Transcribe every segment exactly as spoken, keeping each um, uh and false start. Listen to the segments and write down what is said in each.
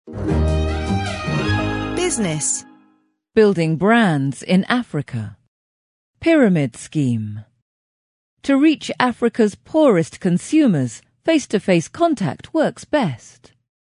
Business. Building brands in Africa. Pyramid scheme. To reach Africa's poorest consumers, face-to-face contact works best.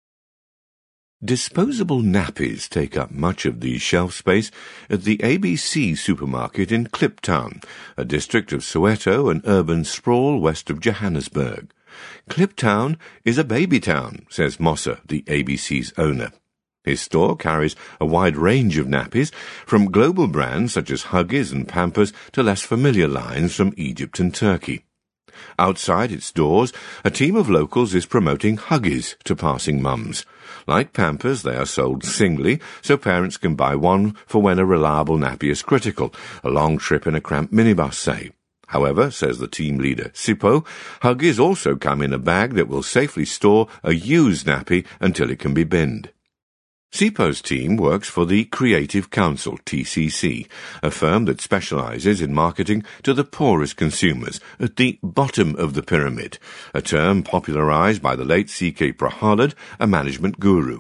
Disposable nappies take up much of the shelf space at the A B C supermarket in Kliptown, a district of Soweto, an urban sprawl west of Johannesburg. Kliptown is a baby town, says Mossa, the A B C's owner. His store carries a wide range of nappies, from global brands such as Huggies and Pampers to less familiar lines from Egypt and Turkey. Outside its doors, a team of locals is promoting Huggies to passing mums. Like Pampers, they are sold singly, so parents can buy one for when a reliable nappy is critical, a long trip in a cramped minibus, say. However, says the team leader, Sipho, Huggies also come in a bag that will safely store a used nappy until it can be binned. Sipho's team works for the Creative Council, T C C, a firm that specializes in marketing to the poorest consumers at the bottom of the pyramid, a term popularized by the late C K Prahalad, a management guru.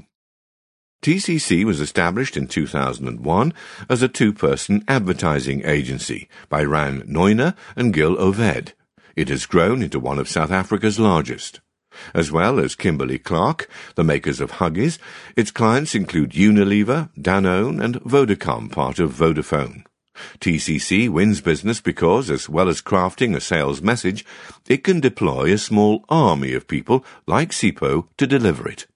T C C was established in two thousand one as a two-person advertising agency by Ran Neuner and Gil Oved. It has grown into one of South Africa's largest. As well as Kimberly-Clark, the makers of Huggies, its clients include Unilever, Danone and Vodacom, part of Vodafone. T C C wins business because, as well as crafting a sales message, it can deploy a small army of people like Sipho to deliver it.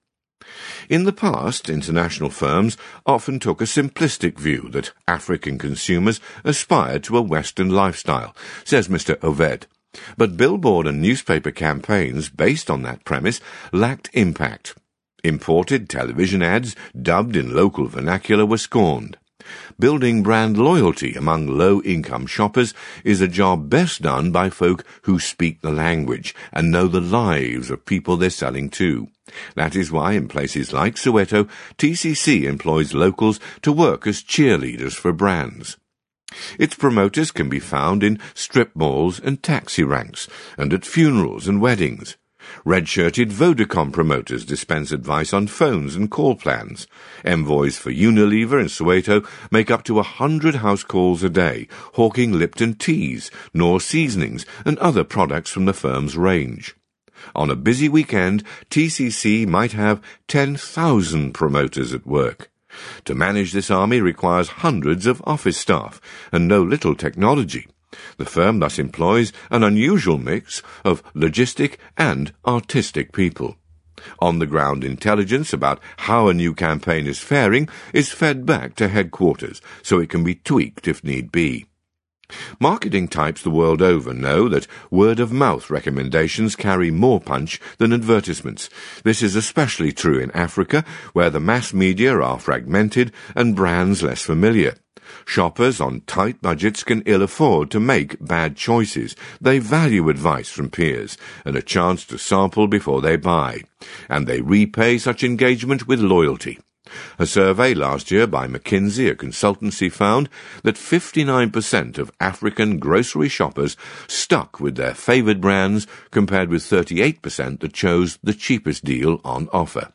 In the past, international firms often took a simplistic view that African consumers aspired to a Western lifestyle, says Mister Oved. But billboard and newspaper campaigns based on that premise lacked impact. Imported television ads, dubbed in local vernacular, were scorned. Building brand loyalty among low-income shoppers is a job best done by folk who speak the language and know the lives of people they're selling to. That is why in places like Soweto, T C C employs locals to work as cheerleaders for brands. Its promoters can be found in strip malls and taxi ranks, and at funerals and weddings. Red-shirted Vodacom promoters dispense advice on phones and call plans. Envoys for Unilever in Soweto make up to a hundred house calls a day, hawking Lipton teas, Knorr seasonings, and other products from the firm's range. On a busy weekend, T C C might have ten thousand promoters at work. To manage this army requires hundreds of office staff and no little technology. The firm thus employs an unusual mix of logistic and artistic people. On-the-ground intelligence about how a new campaign is faring is fed back to headquarters, so it can be tweaked if need be. Marketing types the world over know that word-of-mouth recommendations carry more punch than advertisements. This is especially true in Africa, where the mass media are fragmented and brands less familiar. Shoppers on tight budgets can ill afford to make bad choices. They value advice from peers and a chance to sample before they buy, and they repay such engagement with loyalty. A survey last year by McKinsey, a consultancy, found that fifty-nine percent of African grocery shoppers stuck with their favoured brands, compared with thirty-eight percent that chose the cheapest deal on offer.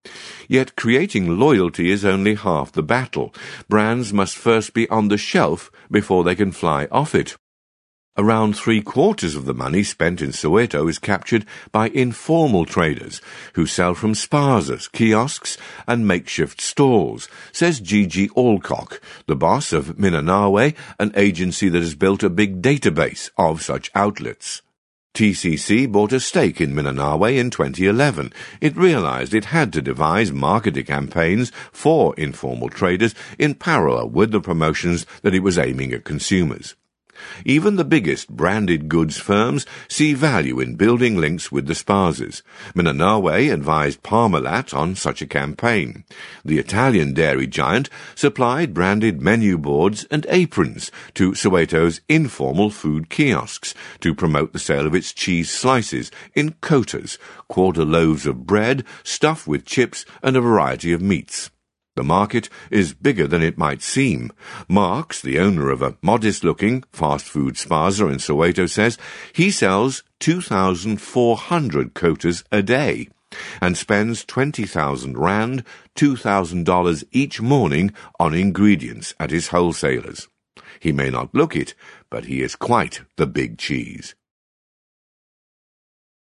Yet creating loyalty is only half the battle. Brands must first be on the shelf before they can fly off it. Around three-quarters of the money spent in Soweto is captured by informal traders who sell from spazas, kiosks and makeshift stalls, says Gigi Alcock, the boss of Minanawe, an agency that has built a big database of such outlets. T C C bought a stake in Minanawe in twenty eleven. It realized it had to devise marketing campaigns for informal traders in parallel with the promotions that it was aiming at consumers. Even the biggest branded goods firms see value in building links with the spazas. Minanawe advised Parmalat on such a campaign. The Italian dairy giant supplied branded menu boards and aprons to Soweto's informal food kiosks to promote the sale of its cheese slices in kotas, quarter loaves of bread stuffed with chips and a variety of meats. The market is bigger than it might seem. Marks, the owner of a modest-looking fast food spaza in Soweto, says he sells two thousand four hundred kotas a day. and spends twenty thousand rand, two thousand dollars each morning on ingredients at his wholesalers. He may not look it, but he is quite the big cheese.